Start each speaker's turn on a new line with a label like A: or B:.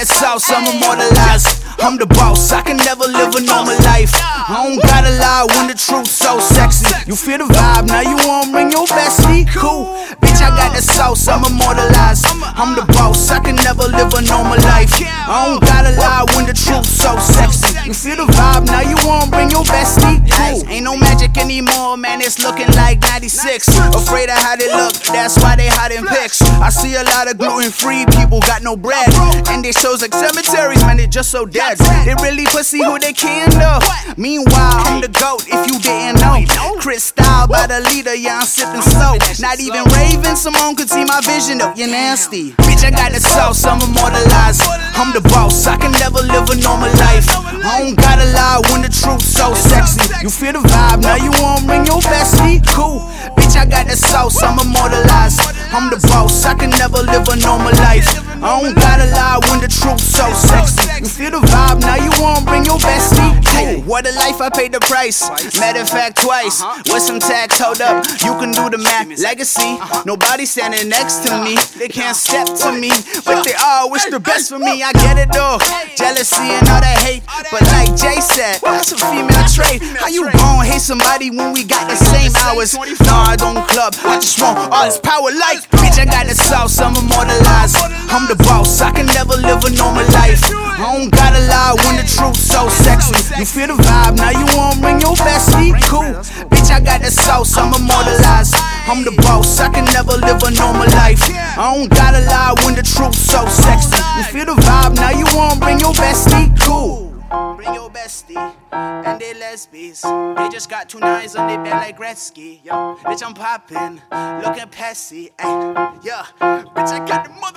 A: the sauce, I'm immortalized. I'm the boss, I can never live a normal life. I don't gotta lie when the truth's so sexy. You feel the vibe, now you wanna bring your bestie? Cool, bitch, I got the sauce, I'm immortalized. I'm the boss, I can never live a normal life. I don't gotta lie when the truth's so sexy. You feel the vibe, now you wanna bring your bestie? Cool, ain't no magic anymore, man, it's looking like 96. Afraid of how they look, that's why they hiding pics. I see a lot of gluten-free people got no bread, and they shows like cemeteries, man, they just so dead. They really pussy who they can though. Meanwhile, I'm the GOAT if you didn't know. Cristal by the leader, yeah, I'm sipping slow. Not even Raven Simone could see my vision though, you're nasty. Bitch, I got the sauce, I'm immortalized. I'm the boss, I can never live a normal life. I don't gotta lie when the truth's so sexy. You feel the vibe, now you wanna bring your bestie? Cool, bitch, I got the sauce, I'm immortalized. I'm the boss, I can never live a normal life. I don't gotta lie when the truth's so sexy. You feel the vibe, now you wanna bring your bestie? Cool, what a life, I paid the price. Matter of fact, twice. With some tax, hold up, you can do the math. Legacy, nobody standing next to me. They can't step to me, but they all wish the best for me. I get it though, jealousy and all that hate. But like Jay said, that's a female trait. How you gon' hate somebody when we got the same hours? Nah, I don't club, I just want all this power. Like, bitch, I got the sauce, I'm immortalized. I'm the boss, I can never live a normal life. I don't gotta lie when the truth's so sexy. You feel the vibe, now you wanna bring your bestie? Cool, bitch, I got the sauce, I'm immortalized. I'm the boss, I can never live a normal life. I don't gotta lie when the truth's so sexy. You feel the vibe, now you wanna bring your bestie? Cool, bring your bestie, and they lesbies. They just got 2 nines on their bed like Gretzky. Yo, bitch, I'm poppin', looking pessy. Ay, yeah, bitch, I got the mother.